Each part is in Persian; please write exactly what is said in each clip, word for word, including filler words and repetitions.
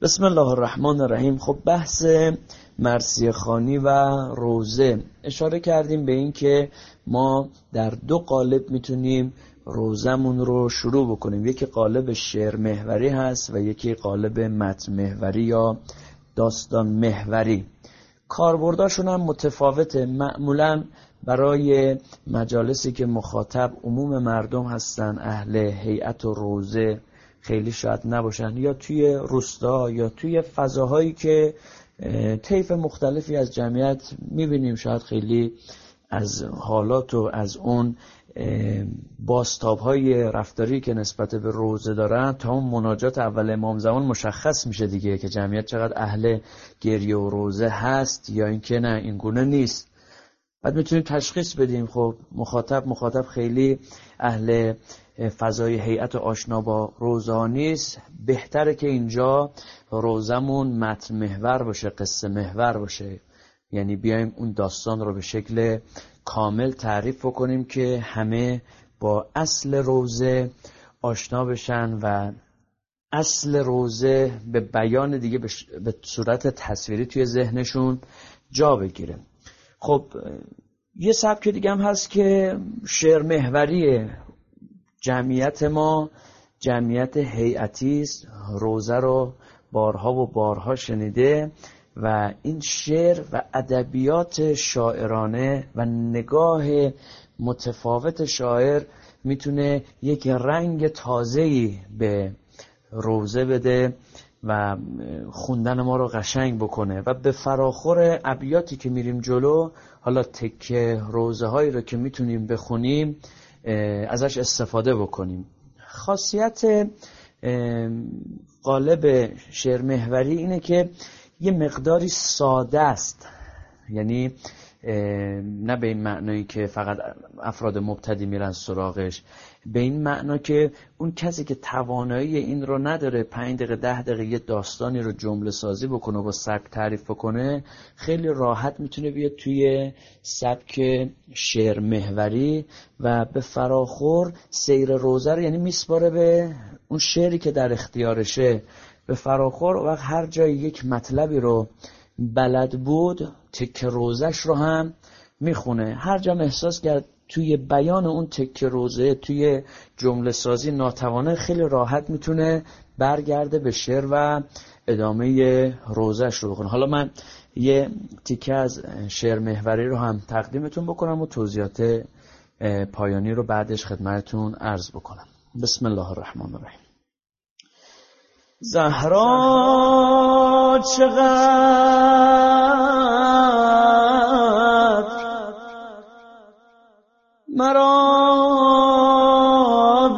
بسم الله الرحمن الرحیم. خب بحث مرثیه خوانی و روزه، اشاره کردیم به این که ما در دو قالب میتونیم روزمون رو شروع بکنیم. یکی قالب شعر محوری هست و یکی قالب متن محوری یا داستان محوری. کاربرداشون هم متفاوته. معمولا برای مجالسی که مخاطب عموم مردم هستن، اهل هیئت و روزه خیلی شاید نباشن، یا توی روستا یا توی فضاهایی که طیف مختلفی از جمعیت میبینیم شاید خیلی از حالات و از اون بازتاب‌های رفتاری که نسبت به روزه دارن تا اون مناجات اول امام زمان مشخص میشه دیگه که جمعیت چقدر اهل گریه و روزه هست یا اینکه نه این گونه نیست. بعد میتونیم تشخیص بدیم خب مخاطب مخاطب خیلی اهل فضای هیئت و آشنا با روزه نیست. بهتره که اینجا روزمون متن محور باشه، قصه محور باشه، یعنی بیایم اون داستان رو به شکل کامل تعریف کنیم که همه با اصل روزه آشنا بشن و اصل روزه به بیان دیگه به صورت تصویری توی ذهنشون جا بگیره. خب یه سبک دیگه هم هست که شعر محوریه. جمعیت ما جمعیت هیئتی است، روزه رو بارها و بارها شنیده و این شعر و ادبیات شاعرانه و نگاه متفاوت شاعر میتونه یک رنگ تازه‌ای به روزه بده و خوندن ما رو قشنگ بکنه و به فراخور ابیاتی که میریم جلو، حالا تکه روزه هایی رو که میتونیم بخونیم ازش استفاده بکنیم. خاصیت قالب شعر محوری اینه که یه مقداری ساده است، یعنی نه به این معنایی که فقط افراد مبتدی میرن سراغش، به این معنا که اون کسی که توانایی این رو نداره پنج دقیقه ده دقیقه یه داستانی رو جمله سازی بکنه و با سبک تعریف بکنه، خیلی راحت میتونه بیاد توی سبک شعر محوری و به فراخور سیر روزه رو یعنی میسپاره به اون شعری که در اختیارشه. به فراخور و هر جای یک مطلبی رو بلد بود تکه روزش رو هم میخونه. هر جا احساس کرد توی بیان اون تکه روزه، توی جمله سازی ناتوانه، خیلی راحت میتونه برگرده به شعر و ادامه روزش رو بکنه. حالا من یه تیکه از شعر محوری رو هم تقدیمتون بکنم و توضیحات پایانی رو بعدش خدمتتون عرض بکنم. بسم الله الرحمن الرحیم. زهرا چقدر مرا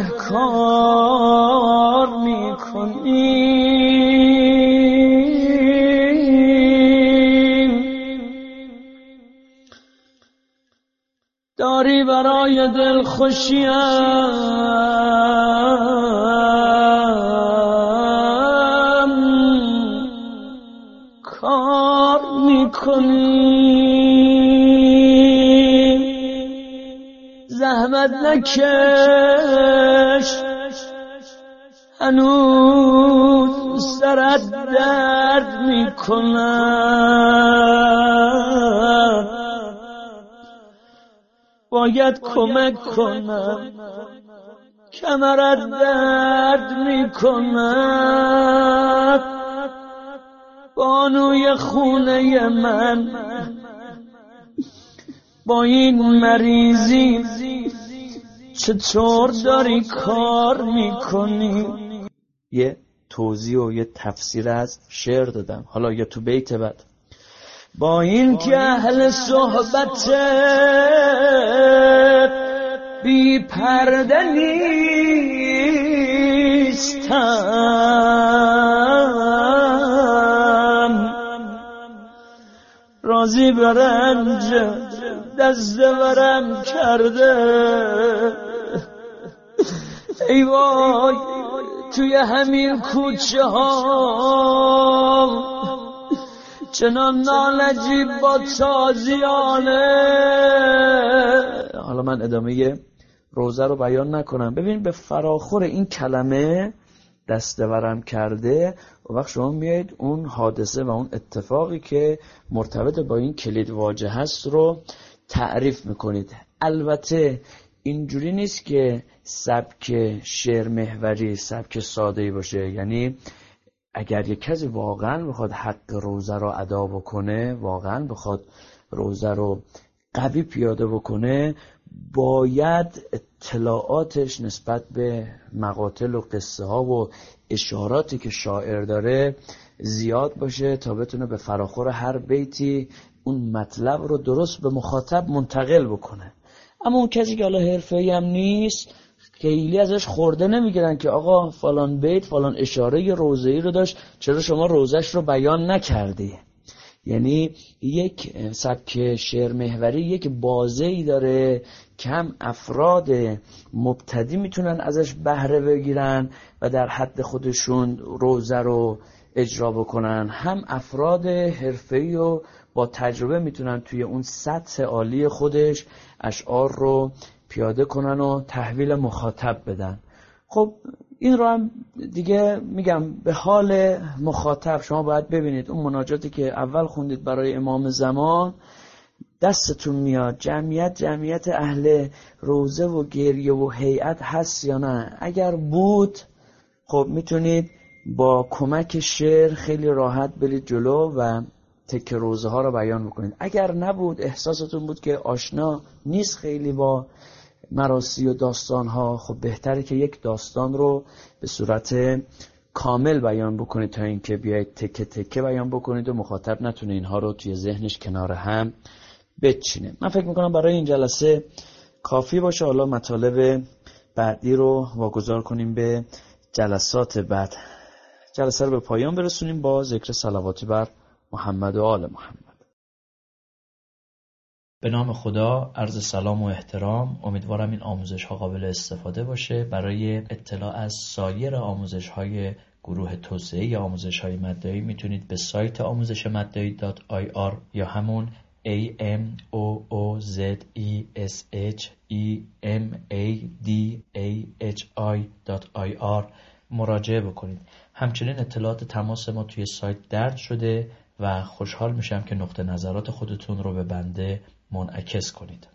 بدهکار میکنی، داری برای دل خوشیم کار میکنی، زحمت نکش هنوز سرت درد میکنم، باید کمک کنم کمرت درد میکنم، بانوی خونه من با این مریضی چطور داری کار میکنی؟ یه توضیح و یه تفسیر از شعر دادم. حالا یا تو بیت بعد با این که اهل صحبت بی پرده نیستم، راضی به رنج دست ورم کرده، ای وای توی همین کوچه ها چنان نالجی با تازیانه. حالا من ادامه روزه رو بیان نکنم. ببین به فراخور این کلمه دستورم کرده، و وقت شما میایید اون حادثه و اون اتفاقی که مرتبط با این کلید واژه هست رو تعریف میکنید. البته اینجوری نیست که سبک شعر محوری سبک ساده‌ای باشه. یعنی اگر یک کسی واقعا بخواد حق روزه رو ادا بکنه، واقعا بخواد روزه رو قوی پیاده بکنه، باید اطلاعاتش نسبت به مقاتل و قصه ها و اشاراتی که شاعر داره زیاد باشه تا بتونه به فراخور هر بیتی اون مطلب رو درست به مخاطب منتقل بکنه. اما اون کسی که حالا حرفه‌ای هم نیست، خیلی ازش خورده نمیگیرن که آقا فلان بیت فلان اشاره روزه‌ای رو داشت، چرا شما روزش رو بیان نکردی؟ یعنی یک سبک شعر محوری یک بازه‌ای داره که هم افراد مبتدی میتونن ازش بهره بگیرن و در حد خودشون روزه رو اجرا بکنن، هم افراد حرفه‌ای و با تجربه میتونن توی اون سطح عالی خودش اشعار رو پیاده کنن و تحویل مخاطب بدن. خب این رو هم دیگه میگم به حال مخاطب شما باید ببینید اون مناجاتی که اول خوندید برای امام زمان دستتون میاد جمعیت جمعیت اهل روزه و گریه و هیئت هست یا نه. اگر بود خب میتونید با کمک شعر خیلی راحت برید جلو و تک روزه ها رو بیان بکنید. اگر نبود، احساستون بود که آشنا نیست خیلی با مراسی و داستان ها، خب بهتره که یک داستان رو به صورت کامل بیان بکنید تا اینکه بیاید تکه تکه بیان بکنید و مخاطب نتونه اینها رو توی ذهنش کنار هم بچینه. من فکر میکنم برای این جلسه کافی باشه. حالا مطالب بعدی رو واگذار کنیم به جلسات بعد. جلسه رو به پایان برسونیم با ذکر صلواتی بر محمد و آل محمد. به نام خدا، عرض سلام و احترام. امیدوارم این آموزش ها قابل استفاده باشه. برای اطلاع از سایر آموزش های گروه توسعه یا آموزش های مدعی میتونید به سایت آموزش مدعی دات آی آر یا همون ای ام او او زد ای اس اچ ای ام ای دی ای اچ آی دات آی آر مراجعه بکنید. همچنین اطلاعات تماس ما توی سایت درج شده و خوشحال میشم که نقطه نظرات خودتون رو به بنده منعکس کنید.